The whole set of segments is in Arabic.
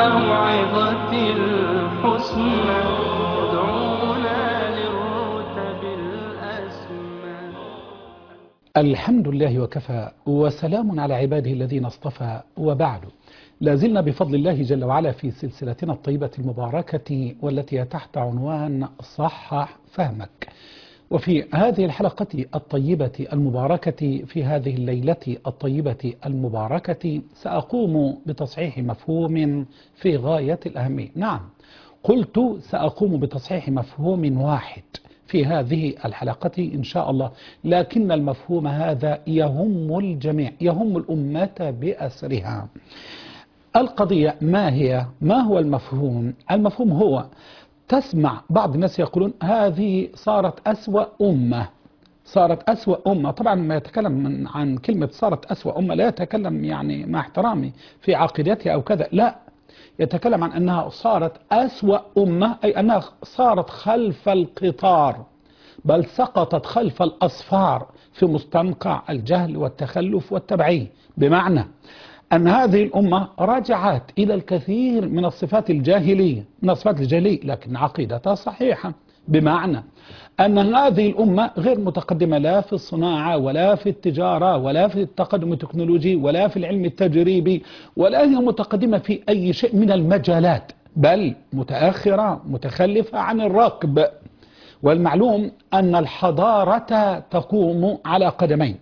الموعظة الحسنى ادعونا للرتب الأسمى. الحمد لله وكفى وسلام على عباده الذين اصطفى، وبعد. لازلنا بفضل الله جل وعلا في سلسلتنا الطيبة المباركة والتي تحت عنوان صحح فهمك. وفي هذه الحلقة الطيبة المباركة في هذه الليلة الطيبة المباركة سأقوم بتصحيح مفهوم في غاية الأهمية. نعم، قلت سأقوم بتصحيح مفهوم واحد في هذه الحلقة إن شاء الله، لكن المفهوم هذا يهم الجميع، يهم الأمة بأسرها. القضية ما هي؟ ما هو المفهوم؟ المفهوم هو تسمع بعض الناس يقولون هذه صارت أسوأ أمة، صارت أسوأ أمة. طبعا ما يتكلم عن كلمة صارت أسوأ أمة لا يتكلم يعني مع احترامي في عقيدتها أو كذا، لا، يتكلم عن أنها صارت أسوأ أمة، أي أنها صارت خلف القطار، بل سقطت خلف الأصفار في مستنقع الجهل والتخلف والتبعية. بمعنى أن هذه الأمة رجعت إلى الكثير من الصفات الجاهلية، لكن عقيدتها صحيحة. بمعنى أن هذه الأمة غير متقدمة لا في الصناعة ولا في التجارة ولا في التقدم التكنولوجي ولا في العلم التجريبي، ولا هي متقدمة في أي شيء من المجالات، بل متأخرة متخلفة عن الركب. والمعلوم أن الحضارة تقوم على قدمين،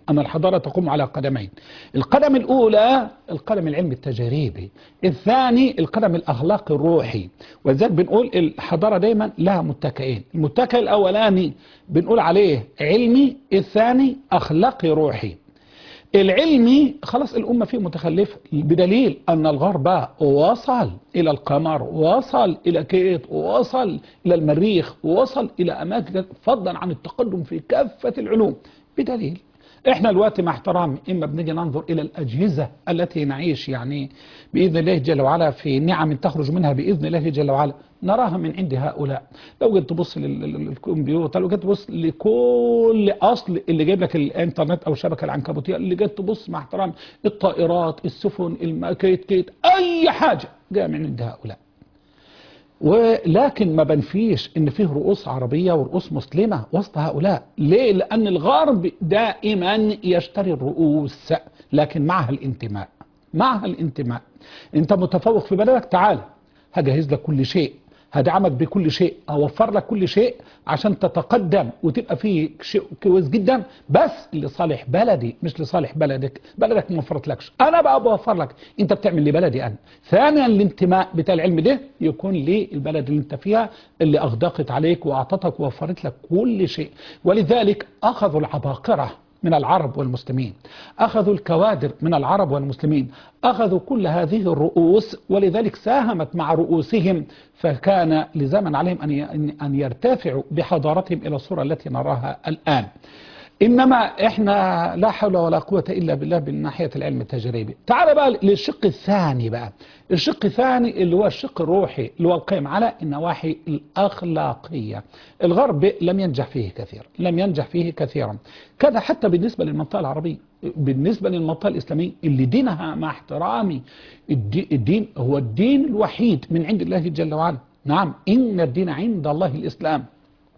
القدم الأولى القدم العلمي التجريبي، الثاني القدم الأخلاقي الروحي. ولذلك بنقول الحضارة دايما لها متكئين، المتكئ الأولاني بنقول عليه علمي، الثاني أخلاقي روحي. العلمي خلاص الأمة فيه متخلفة، بدليل أن الغرب وصل إلى القمر، وصل إلى كيت، وصل إلى المريخ، وصل إلى أماكن فضلا عن التقدم في كافة العلوم. بدليل احنا الوقت مع احترامي اما بنجي ننظر الى الاجهزه التي نعيش يعني باذن الله جل وعلا في نعم تخرج منها باذن الله جل وعلا، نراها من عند هؤلاء. لو جيت تبص للكمبيوتر، لو جيت تبص لكل اصل اللي جايب لك الانترنت او الشبكه العنكبوتيه، اللي جيت تبص مع احترامي الطائرات، السفن، كيت اي حاجه جايه من عند هؤلاء. ولكن ما بنفيش ان فيه رؤوس عربية ورؤوس مسلمة وسط هؤلاء. ليه؟ لان الغرب دائما يشتري الرؤوس، لكن معها الانتماء. انت متفوق في بلدك، تعال هجهز لك كل شيء، هدعمك بكل شيء، اوفر لك كل شيء عشان تتقدم وتبقى فيه شيء كويس جدا، بس لصالح بلدي مش لصالح بلدك ما وفرتلكش، انا بقى بوفر لك، انت بتعمل لبلدي انا. ثانيا الانتماء بتاع العلم ده يكون للبلد اللي انت فيها، اللي اغدقت عليك واعطتك ووفرت لك كل شيء. ولذلك اخذوا العباقرة من العرب والمسلمين، أخذوا الكوادر من العرب والمسلمين، أخذوا كل هذه الرؤوس، ولذلك ساهمت مع رؤوسهم، فكان لزاما عليهم أن يرتفعوا بحضارتهم إلى الصورة التي نراها الآن. إنما إحنا لا حول ولا قوة إلا بالله من ناحية العلم التجريبي. تعال بقى للشق الثاني بقى، الشق الثاني اللي هو الشق الروحي، اللي هو القائم على النواحي الأخلاقية. الغرب لم ينجح فيه كثيرا، كذا حتى بالنسبة للمنطقة العربية، بالنسبة للمنطقة الإسلامية اللي دينها مع احترامي الدين هو الدين الوحيد من عند الله جل وعلا. نعم، إن الدين عند الله الإسلام،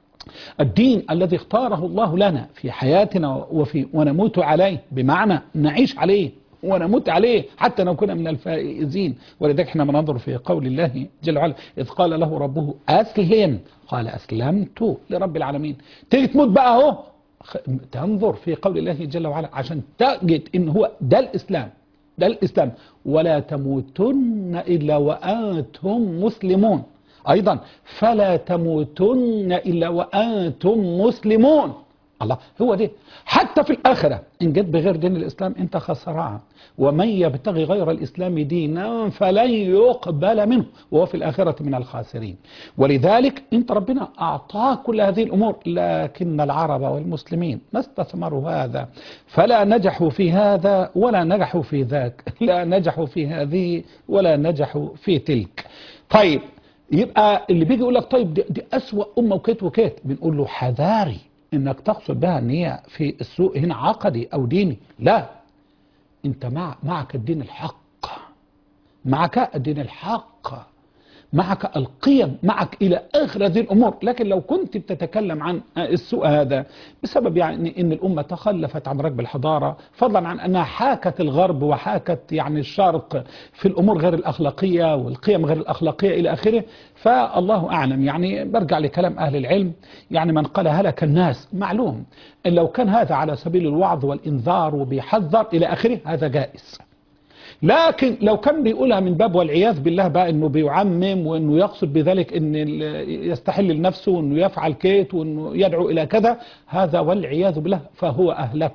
الدين الذي اختاره الله لنا في حياتنا ونموت عليه، بمعنى نعيش عليه ونموت عليه حتى لو كنا من الفائزين. ولذلك احنا بننظر في قول الله جل وعلا إذ قال له ربه أسلم قال أسلمت لرب العالمين. تيجي تموت بقى اهو تنظر في قول الله جل وعلا عشان تجد ان هو ده الإسلام، ولا تموتن إلا وأنتم مسلمون. أيضا فلا تموتن إلا وأنتم مسلمون. الله، هو ده. حتى في الآخرة إن جد بغير دين الإسلام أنت خسران، ومن يبتغي غير الإسلام دينا فلن يقبل منه وهو في الآخرة من الخاسرين. ولذلك أنت ربنا أعطاك كل هذه الأمور، لكن العرب والمسلمين ما استثمروا هذا، فلا نجحوا في هذا ولا نجحوا في ذاك، لا نجحوا في هذه ولا نجحوا في تلك. طيب، يبقى اللي بيجي يقول لك طيب دي أسوأ أمة وكيت، بنقول له حذاري انك تقصد بها ان هي في السوء هنا عقدي او ديني، لا، انت معك الدين الحق، معك الدين الحق، معك القيم، معك إلى آخر هذه الأمور. لكن لو كنت بتتكلم عن السوء هذا بسبب يعني أن الأمة تخلفت عن ركب الحضارة، فضلا عن أنها حاكت الغرب وحاكت يعني الشرق في الأمور غير الأخلاقية والقيم غير الأخلاقية إلى آخره، فالله أعلم. يعني برجع لكلام أهل العلم، يعني من قال هلك الناس، معلوم أن لو كان هذا على سبيل الوعظ والإنذار وبيحذر إلى آخره هذا جائز. لكن لو كان بيقولها من باب والعياذ بالله بقى انه بيعمم وانه يقصد بذلك ان يستحل لنفسه وانه يفعل كيت وانه يدعو الى كذا، هذا والعياذ بالله فهو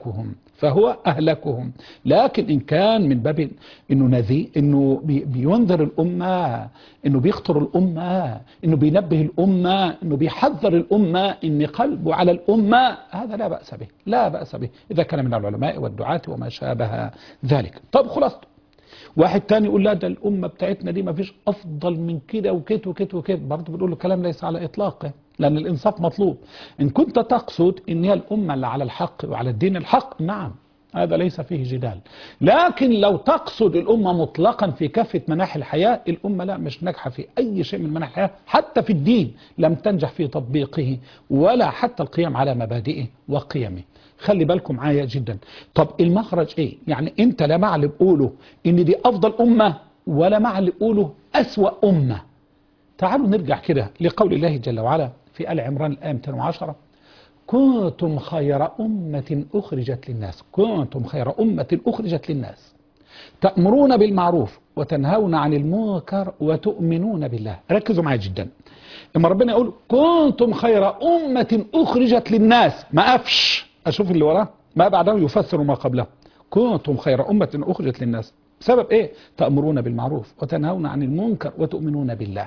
اهلكهم. لكن ان كان من باب انه نذي، انه بينذر الامه، انه بيخطر الامه، انه بينبه الامه، انه بيحذر الامه، ان قلبه على الامه، هذا لا باس به اذا كان من العلماء والدعاة وما شابه ذلك. طب خلاصته، واحد تاني يقول لا ده الأمة بتاعتنا دي ما فيش أفضل من كده وكده وكده وكده، برضه بنقول له كلام ليس على إطلاقه، لأن الإنصاف مطلوب. إن كنت تقصد إن هي الأمة اللي على الحق وعلى الدين الحق، نعم هذا ليس فيه جدال. لكن لو تقصد الأمة مطلقا في كافة مناحي الحياة، الأمة لا مش ناجحة في أي شيء من مناحي الحياة، حتى في الدين لم تنجح في تطبيقه ولا حتى القيام على مبادئه وقيمه. خلي بالكم معايا جدا. طب المخرج ايه؟ يعني انت لا مع اللي بقوله ان دي افضل امة ولا مع اللي بقوله اسوأ امة. تعالوا نرجع كده لقول الله جل وعلا في آل عمران الآية 210: كنتم خير أمة أخرجت للناس، كنتم خير أمة أخرجت للناس تأمرون بالمعروف وتنهون عن المنكر وتؤمنون بالله. ركزوا معايا جدا. لما ربنا يقول كنتم خير أمة أخرجت للناس، ما أفش أشوف اللي وراه، ما بعده يفسر ما قبله. كنتم خير أمة أخرجت للناس بسبب إيه؟ تأمرون بالمعروف وتنهون عن المنكر وتؤمنون بالله.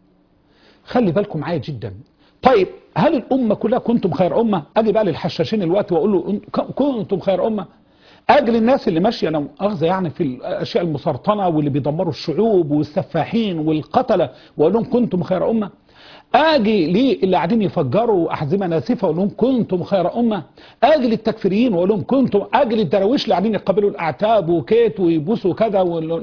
خلي بالكم معايا جدا. طيب هل الأمة كلها كنتم خير أمة؟ أجي بقى للحشاشين الوقت وأقول له كنتم خير أمة؟ أجل الناس اللي ماشية أنا أخذ يعني في الأشياء المسرطنة واللي بيدمروا الشعوب والسفاحين والقتلة وأقول لهم كنتم خير أمة؟ اجي ليه اللي قاعدين يفجروا احزمه ناسفه واقول لهم كنتم خير امه؟ اجي للتكفيريين واقول لهم كنتم، اجي للدراويش اللي قاعدين يقبلوا الاعتاب وكيت ويبوسوا كذا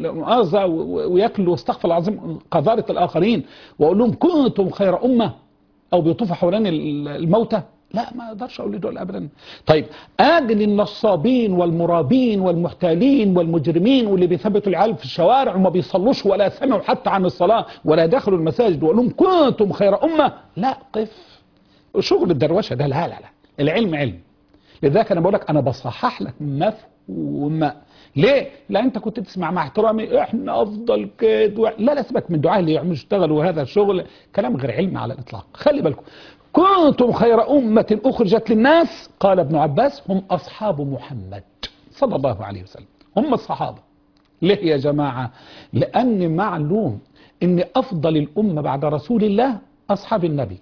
وياكلوا استغفر الله العظيم قذاره الاخرين واقول لهم كنتم خير امه؟ او بيطوفوا حوالين الموتى؟ لا، ما اقدرش اقول لدول ابدا. طيب اجي للنصابين والمرابين والمحتالين والمجرمين واللي بيثبتوا العيال في الشوارع وما بيصلوش ولا سمعوا حتى عن الصلاه ولا دخلوا المساجد واقول لهم كنتم خير امه؟ لا، قف. شغل الدروشه ده لا لا لا، العلم علم. لذلك انا بقول لك انا بصحح لك مفهوم. ليه؟ لا انت كنت تسمع مع احترامي احنا افضل كده لا لا، سيبك من دعاء اللي يعملوا يشتغلوا هذا الشغل، كلام غير علمي على الاطلاق. خلي بالكم، كنتم خير أمة أخرجت للناس، قال ابن عباس هم أصحاب محمد صلى الله عليه وسلم، هم الصحابة. ليه يا جماعة؟ لأن معلوم أن أفضل الأمة بعد رسول الله أصحاب النبي،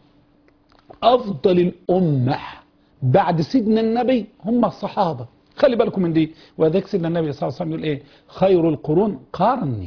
أفضل الأمة بعد سيدنا النبي هم الصحابة. خلي بالكم من دي. وذلك سيدنا النبي صلى الله عليه وسلم يقول إيه؟ خير القرون قرني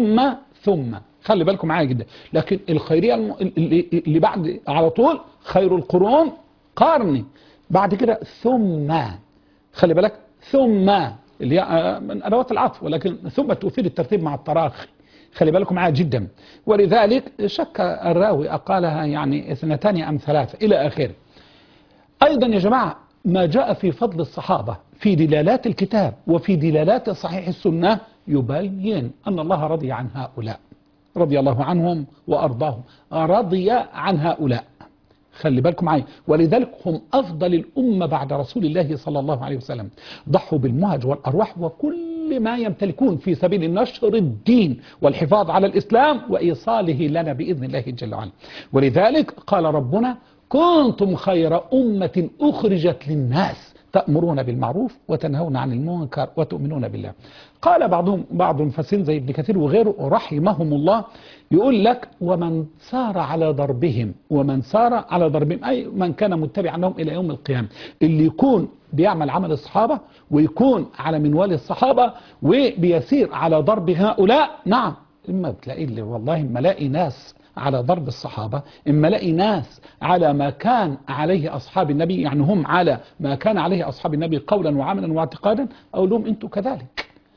ثم خلي بالكم معايا جدا. لكن الخيرية اللي بعد على طول خير القرون قرني، بعد كده ثم، خلي بالك ثم اللي هي من أدوات العطف، ولكن ثم تفيد الترتيب مع التراخي. خلي بالكم معايا جدا. ولذلك شك الراوي أقالها يعني 2 أم 3 إلى آخره. أيضا يا جماعة ما جاء في فضل الصحابة في دلالات الكتاب وفي دلالات صحيح السنة يبين أن الله رضي عن هؤلاء، رضي الله عنهم وأرضاهم، رضي عن هؤلاء. خلي بالكم معي. ولذلك هم أفضل الأمة بعد رسول الله صلى الله عليه وسلم، ضحوا بالمهج والأرواح وكل ما يمتلكون في سبيل نشر الدين والحفاظ على الإسلام وإيصاله لنا بإذن الله جل وعلا. ولذلك قال ربنا كنتم خير أمة أخرجت للناس تأمرون بالمعروف وتنهون عن المنكر وتؤمنون بالله. قال بعض المفسرين زي ابن كثير وغيره رحمهم الله يقول لك ومن سار على ضربهم، ومن سار على ضربهم أي من كان متبعا لهم إلى يوم القيامة، اللي يكون بيعمل عمل الصحابة ويكون على منوال الصحابة وبيسير على ضرب هؤلاء. نعم، إما بتلاقي اللي والله إما لاقي ناس على ضرب الصحابة، إما لاقي ناس على ما كان عليه أصحاب النبي، يعني هم على ما كان عليه أصحاب النبي قولا وعملا واعتقادا، أقول لهم أنتوا كذلك.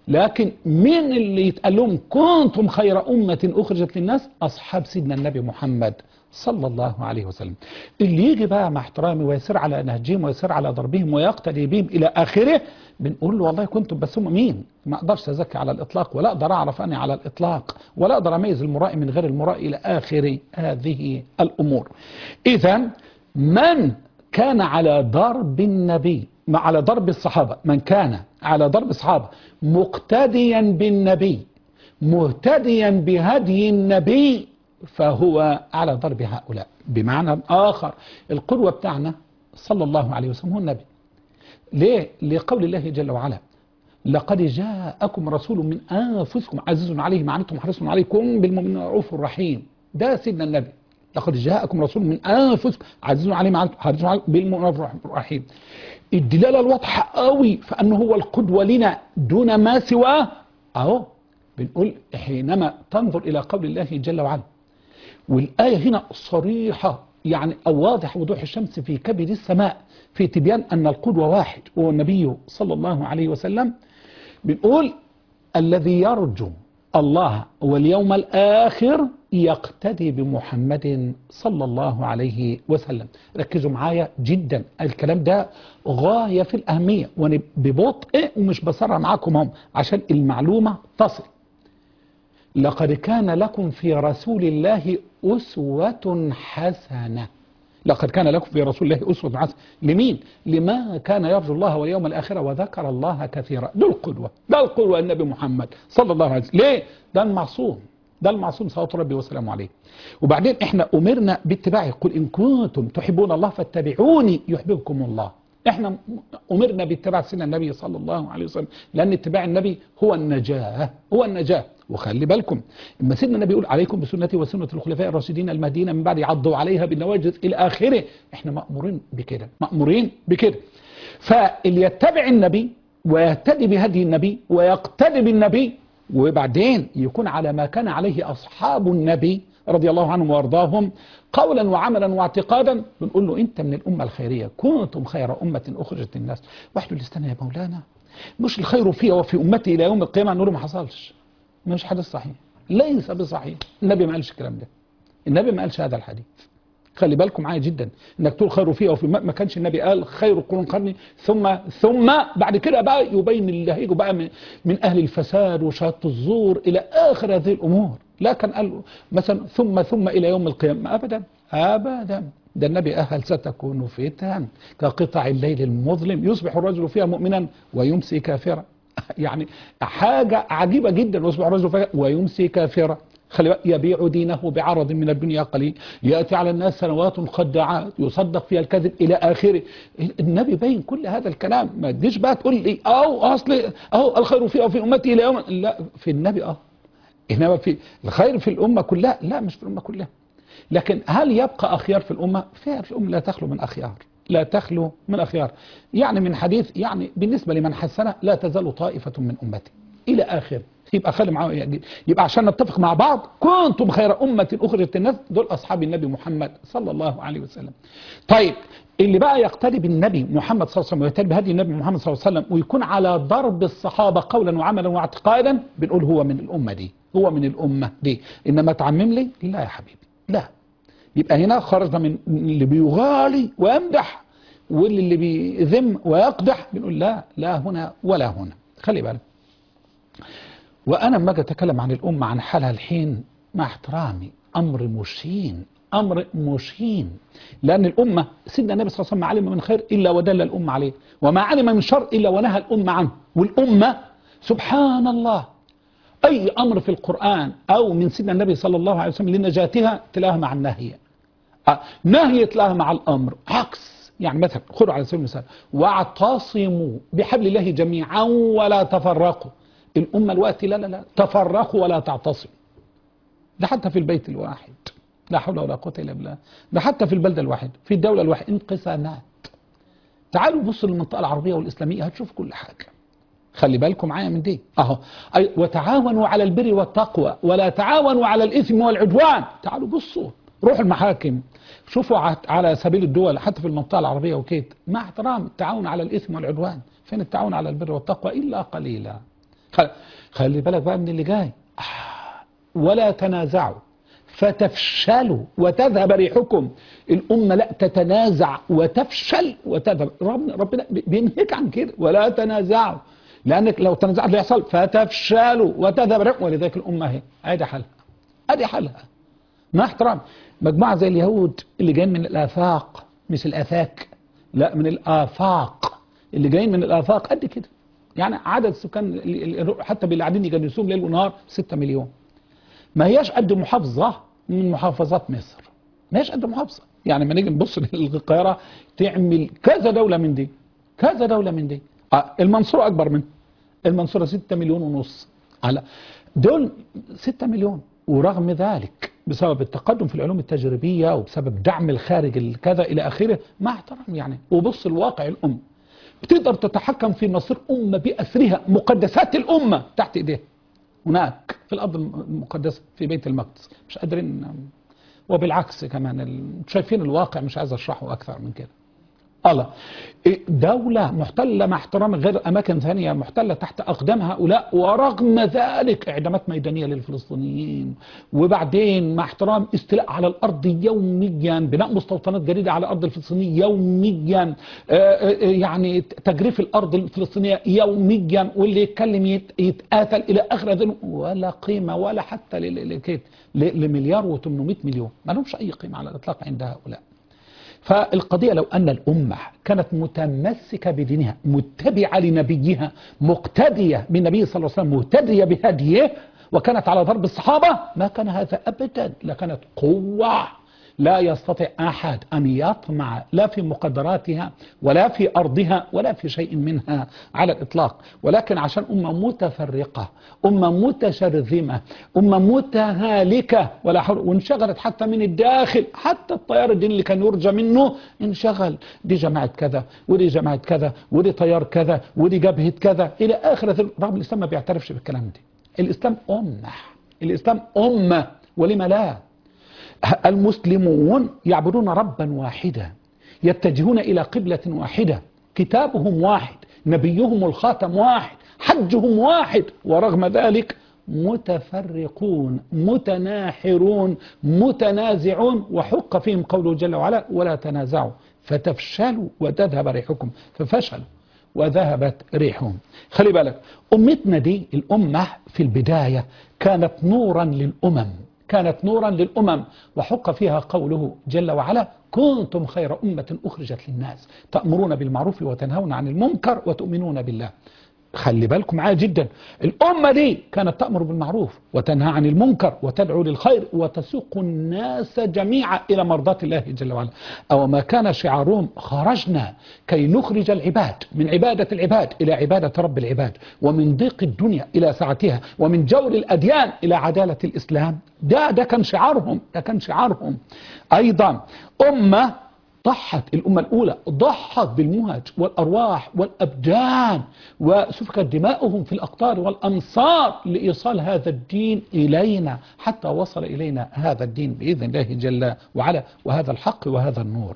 لكن مين اللي يتقال لهم كنتم خير أمة أخرجت للناس؟ أصحاب سيدنا النبي محمد صلى الله عليه وسلم. اللي يجي بقى مع احترامي ويسير على نهجهم ويسير على ضربهم ويقتدي بهم إلى آخره، بنقول له والله كنتم، بس هم مين؟ ما أقدرش أزكي على الإطلاق، ولا أقدر أعرف أنا على الإطلاق، ولا أقدر أميز المرائي من غير المرائي إلى آخر هذه الأمور. إذا من كان على ضرب النبي، على ضرب الصحابة، من كان على ضرب الصحابة مقتديا بالنبي مهتديا بهدي النبي فهو على ضرب هؤلاء. بمعنى آخر القدوة بتاعنا صلى الله عليه وسلم هو النبي. ليه؟ لقول الله جل وعلا لقد جاءكم رسول من أنفسكم عزيز عليه ما عنتم حريص عليكم بالمؤمنين رؤوف رحيم. ده سيدنا النبي. لقد جاءكم رسول من أنفسكم عزيز عليه ما عنتم حريص عليكم بالمؤمنين رؤوف رحيم. الدلالة الواضحة قوي فأنه هو القدوة لنا دون ما سواه. أهو بنقول حينما تنظر إلى قول الله جل وعلا، والآية هنا صريحة يعني أو واضح وضوح الشمس في كبد السماء في تبيان أن القدوة واحد وهو النبي صلى الله عليه وسلم. بنقول الذي يرجو الله واليوم الآخر يقتدي بمحمد صلى الله عليه وسلم. ركزوا معايا جدا، الكلام ده غاية في الأهمية وأنا ببطء ومش بسرع معاكم هم عشان المعلومة تصل. لقد كان لكم في رسول الله أسوة حسنة. لقد كان لكم في رسول الله أسوة حسنة لمين؟ لما كان يرجو الله واليوم الآخر وذكر الله كثيرا. ده القدوة، ده القدوة النبي محمد صلى الله عليه وسلم. ليه؟ ده المعصوم، ده المعصوم صلوات ربي وسلامه عليه. وبعدين احنا أمرنا باتباعه، قل إن كنتم تحبون الله فاتبعوني يحببكم الله. احنا أمرنا باتباع سيدنا النبي صلى الله عليه وسلم لأن اتباع النبي هو النجاة، هو النجاة. وخلي بالكم اما سيدنا النبي يقول عليكم بسنتي وسنة الخلفاء الراشدين المهديين من بعد عضوا عليها بالنواجذ إلى آخره، احنا مأمورين بكده، مأمورين بكده. فاللي يتبع النبي ويهتدي بهدي النبي ويقتدي بالنبي وبعدين يكون على ما كان عليه أصحاب النبي رضي الله عنهم وارضاهم قولا وعملا واعتقادا، بنقول له انت من الأمة الخيرية، كنتم خير أمة أخرجت للناس. واحد يقول استنى يا مولانا، مش الخير فيها وفي أمتي إلى يوم القيامة؟ نقول له ما حصلش، مش حديث صحيح، ليس بصحيح. النبي ما قالش الكلام ده، النبي ما قالش هذا الحديث. خلي بالكم معايا جدا انك تقول خير فيها وفي ما كانش النبي قال خير القرون قرني ثم بعد كده بقى يبين اللي هيجوا بقى من اهل الفساد وشهاده الزور الى اخر هذه الامور. لا كان قال مثلا ثم الى يوم القيامه، ابدا ابدا. ده النبي أهل ستكون فتن كقطع الليل المظلم يصبح الرجل فيها مؤمنا ويمسي كافرا. يعني حاجة عجيبة جدا، يصبح الرجل فيها ويمسي كافرا. خلي بالك، يبيع دينه بعرض من الدنيا قليل، يأتي على الناس سنوات خداعات يصدق فيها الكذب إلى آخره. النبي بين كل هذا الكلام، ما تجيش بقى تقول لي أصل الخير فيها وفي أمتي إلى يوم، لا في النبي إنما في الخير في الأمة كلها، لا مش في الأمة كلها. لكن هل يبقى أخيار في الأمة؟ في الأمة لا تخلو من أخيار، لا تخلو من أخيار. يعني من حديث يعني بالنسبة لمن حسنه لا تزال طائفة من أمتي إلى آخر. يبقى خلي معاه يعني، يبقى عشان نتفق مع بعض كنتم خير أمة أخرجت الناس، دول أصحاب النبي محمد صلى الله عليه وسلم. طيب اللي بقى يقتدي بالنبي محمد صلى الله عليه وسلم ويقتدي بهدي النبي محمد صلى الله عليه وسلم ويكون على ضرب الصحابة قولا وعملا واعتقادا، بنقول هو من الأمة دي، هو من الأمة دي. إنما تعمم لي لا يا حبيبي، لا. يبقى هنا خرجنا من اللي بيغالي ويمدح واللي بيذم ويقدح، بنقول لا هنا ولا هنا. خلي بالك، وأنا لما أجي أتكلم عن الأمة عن حالها الحين مع احترامي أمر مشين، أمر مشين. لأن الأمة سيدنا النبي صلى الله عليه وسلم علم من خير إلا ودل الأمة عليه، وما علم من شر إلا ونهى الأمة عنه. والأمة سبحان الله أي أمر في القرآن أو من سيدنا النبي صلى الله عليه وسلم لنجاتها تلاها مع النهي، نهي تلاها مع الأمر عكس. يعني مثلا خذوا على سبيل المثال واعتصموا بحبل الله جميعا ولا تفرقوا. الأمة الوقت لا تفرقوا ولا تعتصموا. ده حتى في البيت الواحد، لا حول ولا قوة إلا بالله. ده حتى في البلدة الواحد، في الدولة الواحد، انقسامات. تعالوا بصوا للمنطقة العربية والإسلامية هتشوف كل حاجة. خلي بالكم معايا من دي وتعاونوا على البر والتقوى ولا تعاونوا على الإثم والعدوان. تعالوا بصوا، روحوا المحاكم، شوفوا على سبيل الدول حتى في المنطقة العربية وكيت، مع احترام التعاون على الإثم والعدوان. فين التعاون على البر والتقوى؟ إلا قليلا، خلي بالك بقى من اللي جاي. ولا تنازعوا فتفشلوا وتذهب ريحكم. الأمة لا تتنازع وتفشل وتذهب. ربنا بينهيك عن كده، ولا تنازعوا، لأنك لو تنازعت اللي يحصل فتفشلوا وتذهب ريحكم. ولذلك الأمة اهي ادي حلها، ادي حلها. مع احترام، مجموعة زي اليهود اللي جايين من الآفاق، مش الآفاك، لا من الآفاق، اللي جايين من الآفاق قد كده. يعني عدد السكان حتى اللي قاعدين يجنسوهم ليل ونهار 6 مليون. ما هياش قد محافظة من محافظات مصر، ما هياش قد محافظة. يعني ما نيجي نبص للقاهرة تعمل كذا دولة من دي، كذا دولة من دي. المنصورة أكبر منه، المنصورة 6 مليون ونص، على دول 6 مليون. ورغم ذلك بسبب التقدم في العلوم التجريبية وبسبب دعم الخارج الكذا إلى آخره، مع احترام يعني، وبص الواقع الأمة بتقدر تتحكم في مصير أمة بأسرها، مقدسات الأمة تحت إيديها هناك في الأرض المقدسة في بيت المقدس، مش قادرين. وبالعكس كمان شايفين الواقع، مش عايز أشرحه أكثر من كده. الله، دولة محتلة مع احترام غير أماكن ثانية محتلة تحت أقدام هؤلاء، ورغم ذلك إعدامات ميدانية للفلسطينيين، وبعدين مع احترام استيلاء على الأرض يوميا، بناء مستوطنات جديدة على الأرض الفلسطينية يوميا، يعني تجريف الأرض الفلسطينية يوميا، واللي يتكلم يتقاتل إلى آخر ذلك، ولا قيمة ولا حتى لمليار و800 مليون، ما لهمش أي قيمة على الإطلاق عند هؤلاء. فالقضية لو أن الأمة كانت متمسكة بدينها، متبعة لنبيها، مقتدية بالنبي صلى الله عليه وسلم، مهتدية بهديه، وكانت على ضرب الصحابة، ما كان هذا أبدا، لكانت قوة لا يستطيع أحد أن يطمع لا في مقدراتها ولا في أرضها ولا في شيء منها على الإطلاق. ولكن عشان أمة متفرقة، أمة متشرذمة، أمة متهالكة ولا حول، وانشغلت حتى من الداخل، حتى التيار الديني اللي كان يرجى منه انشغل، دي جماعة كذا ودي جماعة كذا ودي تيار كذا ودي جبهة كذا إلى آخر. رغم الإسلام ما بيعترفش بالكلام ده. الإسلام أمة، الإسلام أمة، ولما لا؟ المسلمون يعبدون ربا واحدا، يتجهون إلى قبلة واحدة، كتابهم واحد، نبيهم الخاتم واحد، حجهم واحد، ورغم ذلك متفرقون متناحرون متنازعون. وحق فيهم قوله جل وعلا: ولا تنازعوا فتفشلوا وتذهب ريحكم. ففشلوا وذهبت ريحهم. خلي بالك، أمتنا دي الأمة في البداية كانت نورا للأمم، كانت نورا للأمم، وحق فيها قوله جل وعلا: كنتم خير أمة أخرجت للناس تأمرون بالمعروف وتنهون عن المنكر وتؤمنون بالله. خلي بالكم معايا جدا، الأمة دي كانت تأمر بالمعروف وتنهى عن المنكر وتدعو للخير وتسوق الناس جميعا إلى مرضاة الله جل وعلا. أو ما كان شعارهم: خرجنا كي نخرج العباد من عبادة العباد إلى عبادة رب العباد، ومن ضيق الدنيا إلى سعتها، ومن جور الأديان إلى عدالة الإسلام. ده كان شعارهم، ده كان شعارهم. أيضا أمة ضحت، الأمة الأولى ضحت بالمهج والأرواح والأبدان، وسفكت دماؤهم في الأقطار والأمصار لإيصال هذا الدين إلينا، حتى وصل إلينا هذا الدين بإذن الله جل وعلا، وهذا الحق وهذا النور.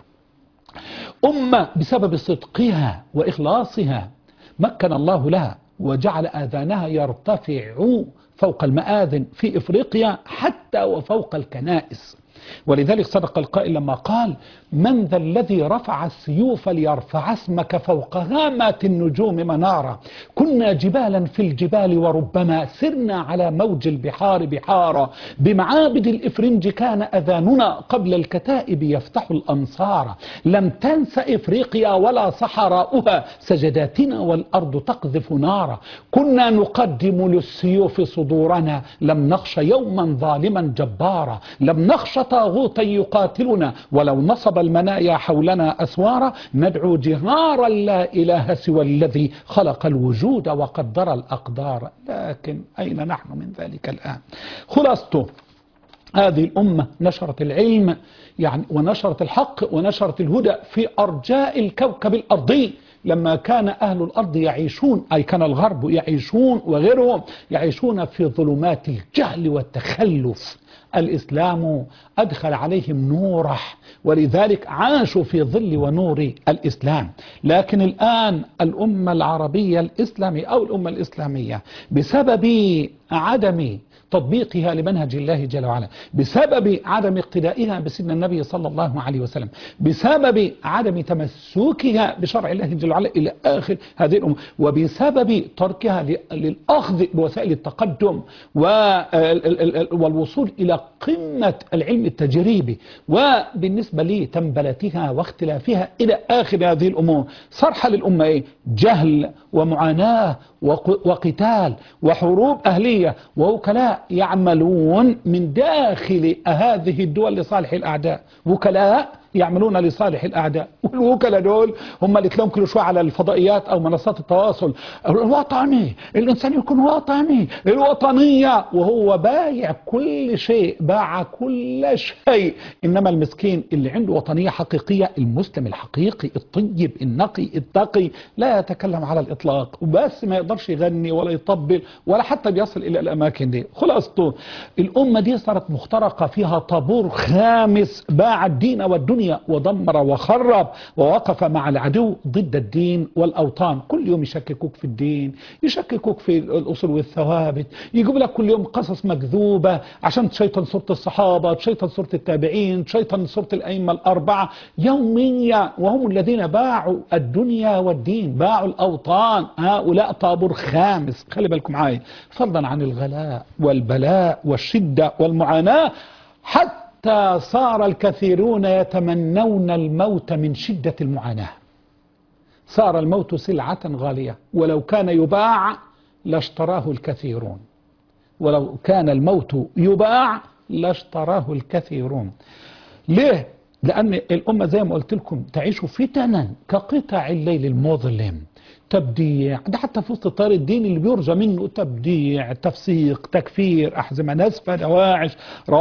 أمة بسبب صدقها وإخلاصها مكن الله لها وجعل آذانها يرتفع فوق المآذن في إفريقيا حتى وفوق الكنائس. ولذلك صدق القائل لما قال: من ذا الذي رفع السيوف ليرفع اسمك فوق هامات النجوم منارا، كنا جبالا في الجبال وربما سرنا على موج البحار بحارا، بمعابد الإفرنج كان أذاننا قبل الكتائب يفتح الأمصار، لم تنس إفريقيا ولا صحراؤها سجداتنا والأرض تقذف نارا، كنا نقدم للسيوف صدورنا، لم نخش يوما ظالما جبارا، لم نخش طاغوتا يقاتلنا، ولو نصب المنايا حولنا أسوارا، ندعو جهارا لا إله سوى الذي خلق الوجود وقدر الأقدار. لكن أين نحن من ذلك الآن؟ خلاصته، هذه الأمة نشرت العلم يعني، ونشرت الحق ونشرت الهدى في أرجاء الكوكب الأرضي. لما كان أهل الأرض يعيشون، أي كان الغرب يعيشون وغيرهم يعيشون في ظلمات الجهل والتخلف، الإسلام أدخل عليهم نوره، ولذلك عاشوا في ظل ونور الإسلام. لكن الآن الأمة العربية الإسلامية أو الأمة الإسلامية بسبب عدم تطبيقها لمنهج الله جل وعلا، بسبب عدم اقتدائها بسنة النبي صلى الله عليه وسلم، بسبب عدم تمسكها بشرع الله جل وعلا إلى آخر هذه الأمة، وبسبب تركها للأخذ بوسائل التقدم والوصول إلى قمة العلم التجريبي، وبالنسبة لتنبلتها واختلافها إلى آخر هذه الأمور، صرح للأمة إيه؟ جهل ومعاناة وقتال وحروب أهلية ووكلاء يعملون من داخل هذه الدول لصالح الأعداء، وكلاء يعملون لصالح الأعداء. والوكلاء دول هم اللي تلاقيهم كل شوية على الفضائيات أو منصات التواصل، الوطني، الإنسان يكون وطني، الوطنية، وهو بايع كل شيء، باع كل شيء. إنما المسكين اللي عنده وطنية حقيقية، المسلم الحقيقي الطيب النقي التقي، لا يتكلم على الإطلاق، وبس ما يقدرش يغني ولا يطبل ولا حتى بيصل إلى الأماكن دي. خلاصته الأمة دي صارت مخترقة، فيها طابور خامس باع الدين والدنيا ودمر وخرب ووقف مع العدو ضد الدين والأوطان. كل يوم يشككوك في الدين، يشككوك في الأصول والثوابت، يجيب لك كل يوم قصص مكذوبة عشان تشيطن صورة الصحابة، تشيطن صورة التابعين، تشيطن صورة الأئمة الأربعة يوميا، وهم الذين باعوا الدنيا والدين، باعوا الأوطان. هؤلاء طابور خامس، خلي بالكم معايا، فضلا عن الغلاء والبلاء والشدة والمعاناة، حتى صار الكثيرون يتمنون الموت من شدة المعاناة. صار الموت سلعة غالية، ولو كان يباع لاشتراه الكثيرون، ولو كان الموت يباع لاشتراه الكثيرون. ليه؟ لأن الأمة زي ما قلت لكم تعيش فتنا كقطع الليل المظلم، تبديع، ده حتى في وسط التيار الديني اللي بيرجى منه تبديع، تفسيق، تكفير، أحزمة ناسفة، دواعش،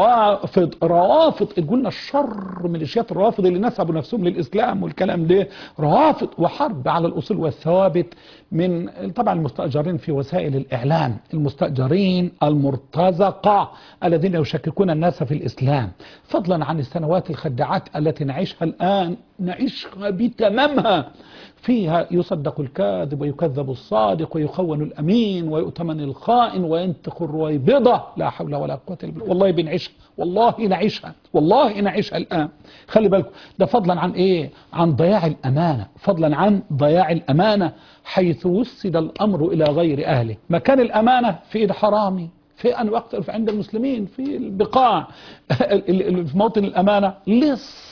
روافض قلنا الشر ميليشيات الروافض اللي نسبوا نفسهم للإسلام والكلام ده، روافض، وحرب على الأصول والثوابت من طبعا المستأجرين في وسائل الإعلام، المستأجرين المرتزقة الذين يشككون الناس في الإسلام، فضلا عن السنوات الخداعات التي نعيشها الآن، نعيشها بتمامها، فيها يصدق الكاذب ويكذب الصادق ويخون الأمين ويؤتمن الخائن وينتق الرويبضة. لا حول ولا قوة إلا بالله. والله بنعيشها، والله نعيشها، والله نعيشها الآن. خلي بالكم، ده فضلا عن إيه؟ عن ضياع الأمانة، فضلا عن ضياع الأمانة، حيث وسد الأمر إلى غير أهله. مكان الأمانة في إيد حرامي، في أن وقت عند المسلمين في البقاع في موطن الأمانة لص،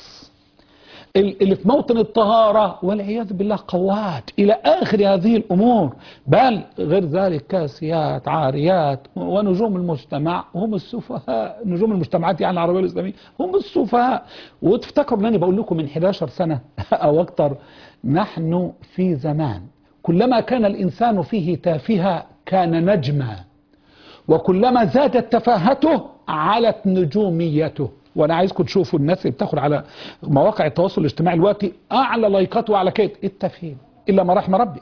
اللي في موطن الطهارة والعياذ بالله قوات، إلى آخر هذه الأمور. بل غير ذلك كاسيات عاريات، ونجوم المجتمع هم السفهاء، نجوم المجتمعات يعني العربية الإسلامية هم السفهاء. وتفتكروا أنني بقول لكم من 11 سنة أو أكثر، نحن في زمان كلما كان الإنسان فيه تافها كان نجما، وكلما زادت تفاهته علت نجوميته. وانا عايزكم تشوفوا الناس اللي بتاخد على مواقع التواصل الاجتماعي دلوقتي اعلى لايكات وعلى كده التافهين، الا ما رحم ربي.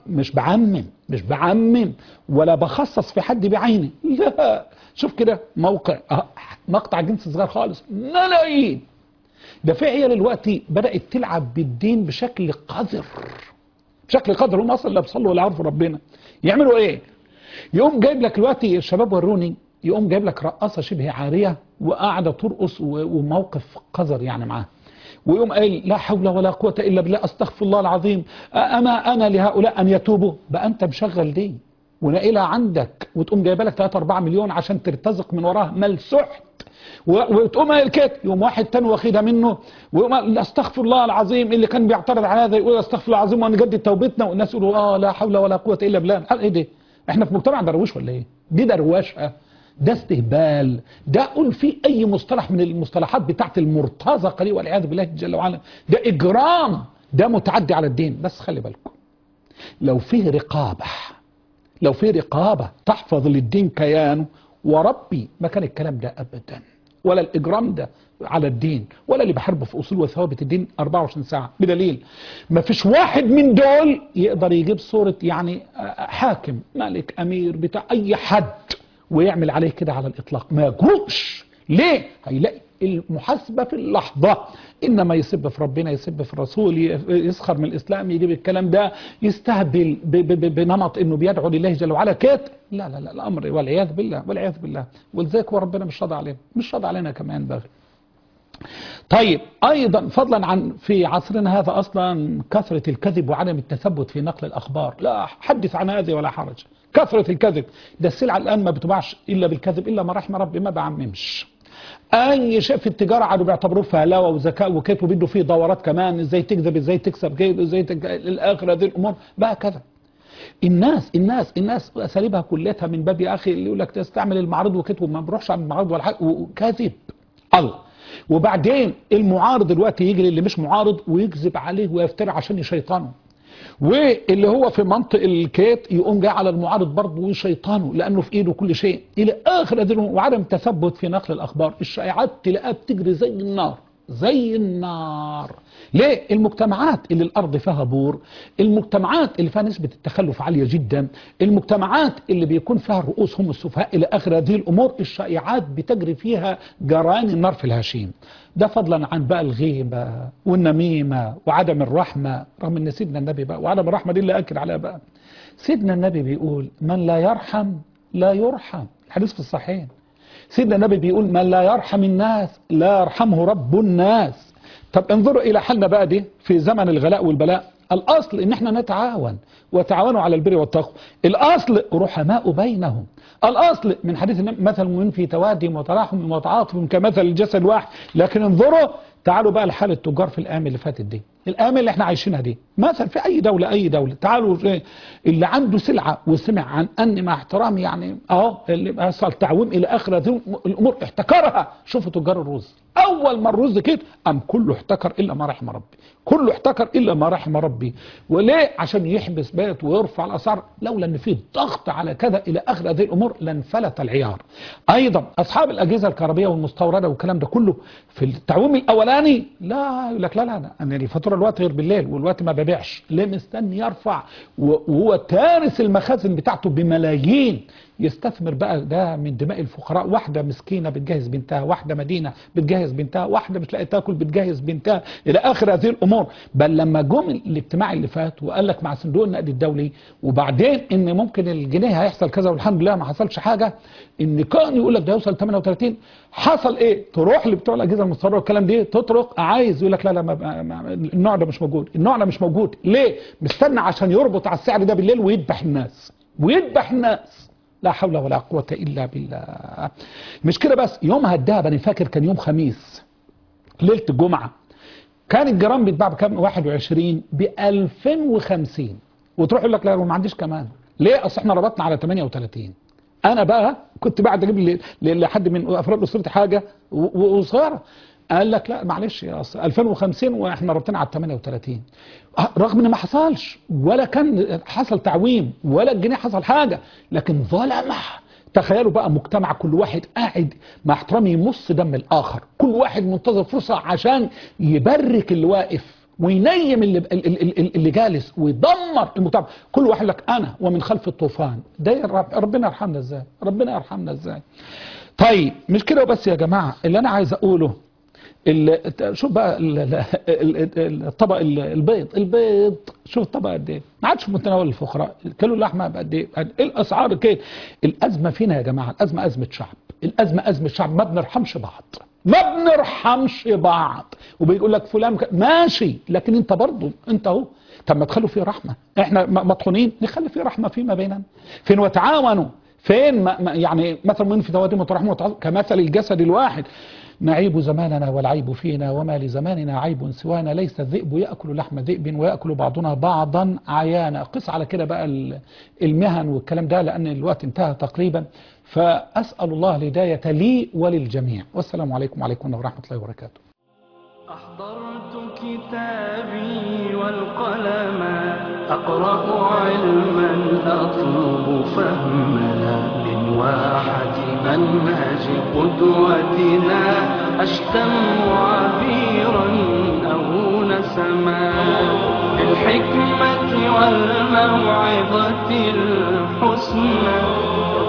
مش بعمم ولا بخصص في حد بعينه، لا، شوف كده موقع مقطع جنس صغير خالص ملايين. ده في عيال دلوقتي بدات تلعب بالدين بشكل قذر، بشكل قذر. هم اصلا لا بيصلوا ولا يعرفوا ربنا، يعملوا ايه؟ يقوم جايب لك دلوقتي الشباب وروني، يقوم جايب لك رقاصه شبه عاريه وقاعده ترقص وموقف قذر يعني معاها، ويقوم قايل لا حول ولا قوه الا بالله، استغفر الله العظيم، اما انا لهؤلاء ان يتوبوا. بقى انت مشغل دي وناقلها عندك، وتقوم جايبه لك 3-4 مليون عشان ترتزق من وراها ملسحت، وتقوم قايل كده، يقوم واحد تاني واخدها منه ويقوم استغفر الله العظيم، اللي كان بيعترض على هذا يقول استغفر الله العظيم ونجدد توبتنا، والناس يقولوا لا حول ولا قوه الا بالله. ايه ده؟ احنا في مجتمع درويش ولا ايه؟ دي دروشه، ده استهبال، ده قول فيه اي مصطلح من المصطلحات بتاعت المرتزقه دي والعياذ بالله جل وعلا، ده اجرام، ده متعدي على الدين. بس خلي بالكم، لو فيه رقابه تحفظ للدين كيانه، وربي ما كان الكلام ده ابدا، ولا الاجرام ده على الدين، ولا اللي بحاربه في اصول وثوابت الدين 24 ساعه. بدليل ما فيش واحد من دول يقدر يجيب صوره يعني حاكم، ملك، امير، بتاع اي حد ويعمل عليه كده على الاطلاق، ما يجوش، ليه؟ هيلاقي المحاسبة في اللحظة. إنما يسب في ربنا، يسب في الرسول، يسخر من الإسلام، يجيب الكلام ده، يستهبل بنمط إنه بيدعو لله جل وعلا كده. لا لا لا، الأمر والعياذ بالله والعياذ بالله. ولذلك هو ربنا مش راضي علينا، مش راضي علينا كما ينبغي. طيب أيضا فضلا عن في عصرنا هذا أصلا كثرة الكذب وعدم التثبت في نقل الأخبار. لا حدث عن هذه ولا حرج. كثرة الكذب ده السلعة الآن ما بتباعش إلا بالكذب، إلا ما رحم ربي، ما بعممش. اي شيء في التجاره عادوا بيعتبروه فهلاوه وذكاء وكيت، وبيدوا فيه دورات كمان، ازاي تكذب، ازاي تكسب كيد، ازاي الاخر. هذه الامور بقى كذا. الناس اساليبها كلها من باب يا اخي اللي يقول لك تستعمل المعارض وكيت وما بروحش عن المعارض ولا حاجه وكاذب. الله. وبعدين المعارض دلوقتي يجي للي مش معارض ويكذب عليه ويفتري عشان يشيطانه، واللي هو في منطق الكيت يقوم جاي على المعارض برضه وشيطانه لانه في ايده كل شيء الى اخر هذه. وعدم تثبت في نقل الاخبار، الشائعات تلاقيها بتجري زي النار زي النار. ليه؟ المجتمعات اللي الارض فيها بور، المجتمعات اللي فيها نسبة التخلف عالية جدا، المجتمعات اللي بيكون فيها الرؤوس هم السفهاء الى اخر هذه الامور، الشائعات بتجري فيها جرائم النار في الهشيم. ده فضلا عن بقى الغيبة والنميمة وعدم الرحمة، رغم ان سيدنا النبي بقى وعدم الرحمة دي اللي اكد عليها بقى. سيدنا النبي بيقول من لا يرحم لا يرحم، الحديث في الصحيحين. سيدنا النبي بيقول من لا يرحم الناس لا يرحمه رب الناس. طب انظروا الى حالنا بقى دي في زمن الغلاء والبلاء. الاصل ان احنا نتعاون، وتعاونوا على البر والتقوى. الاصل رحماء بينهم. الاصل من حديث النبي مثل المؤمن في توادهم وتراحم وتعاطفهم كمثل الجسد الواحد. لكن انظروا تعالوا بقى لحال التجار في الايام اللي فاتت دي، الايام اللي احنا عايشينها دي، مثلا في اي دوله تعالوا اللي عنده سلعه وسمع عن ان مع احترامي يعني اللي حصل تعويم الى اخر هذه الامور احتكرها. شوفوا تجار الرز، اول ما الرز كده قام كله احتكر الا ما رحم ربي، كله احتكر الا ما رحم ربي. وليه؟ عشان يحبس بيت ويرفع الاسعار، لولا ان في ضغط على كذا الى اخر هذه الامور لانفلت العيار. ايضا اصحاب الاجهزه الكهربائيه والمستورده والكلام ده كله في التعويم الاولاني لا يقول لك لا انا الفاتوره الوقت غير بالليل والوقت ما ببيعش، ليه مستني يرفع وهو تارس المخازن بتاعته بملايين، يستثمر بقى ده من دماء الفقراء. واحده مسكينه بتجهز بنتها، واحده مدينه بتجهز بنتها، واحده مش لاقيه تاكل بتجهز بنتها الى اخر هذه الامور. بل لما جم الاجتماع اللي فات وقال لك مع صندوق النقد الدولي وبعدين ان ممكن الجنيه هيحصل كذا والحمد لله ما حصلش حاجه، ان كان يقول لك ده يوصل 38، حصل ايه؟ تروح لبتوع الاجهزه المستورده والكلام دي تطرق عايز يقول لك لا النوع ده مش موجود، النوع ده مش موجود. ليه؟ مستنى عشان يربط على السعر ده بالليل ويذبح الناس لا حول ولا قوة إلا بالله. مش كده بس، يومها الدهب أنا فاكر كان يوم خميس ليلة الجمعة، كان الجرام بيتباع بكام؟ 21 ب 2050، وتروح يقول لك لا ما عنديش كمان. ليه؟ أصل احنا ربطنا على 38. أنا بقى كنت بعد أجيب لحد من أفراد أسرتي حاجة وصغيرة، قال لك لا معلش يا اصل 2050 واحنا رابطين على 38، رغم ان ما حصلش ولا كان حصل تعويم ولا الجنيه حصل حاجه، لكن ظلمه. تخيلوا بقى مجتمع كل واحد قاعد مع احترامي يمص دم الاخر، كل واحد منتظر فرصه عشان يبرك اللي واقف وينيم اللي جالس ويدمر المجتمع. كل واحد لك انا ومن خلف الطوفان. ده ربنا يرحمنا ازاي؟ ربنا يرحمنا ازاي؟ طيب مش كده بس يا جماعه، اللي انا عايز اقوله شوف بقى الطبق البيض شوف الطبق قد ايه، ما عادش متناول الفقراء. كيلو اللحمه قد ايه؟ الاسعار كده. الازمه فينا يا جماعه، الازمه ازمه شعب، الازمه ازمه شعب، ما بنرحمش بعض. وبيقول لك فلان ماشي، لكن انت برضه انت اهو. طب ما تخلوا فيه رحمه، احنا مطحونين نخلي فيه رحمه فيما بيننا. فين وتعاونوا؟ فين يعني مثلا من في توادم وترحموا كمثل الجسد الواحد. نعيب زماننا والعيب فينا، وما لزماننا عيب سوانا، ليس الذئب يأكل لحم ذئب ويأكل بعضنا بعضا عيانا. قس على كده بقى المهن والكلام ده لأن الوقت انتهى تقريبا. فأسأل الله الهداية لي وللجميع، والسلام عليكم وعليكم ورحمة الله وبركاته. أحضرت كتابي والقلم أقرأ علما أطلب فهما من واحة منهج قدوتنا، أشتم عبيرا أو نسما بالحكمة والموعظة الحسنى.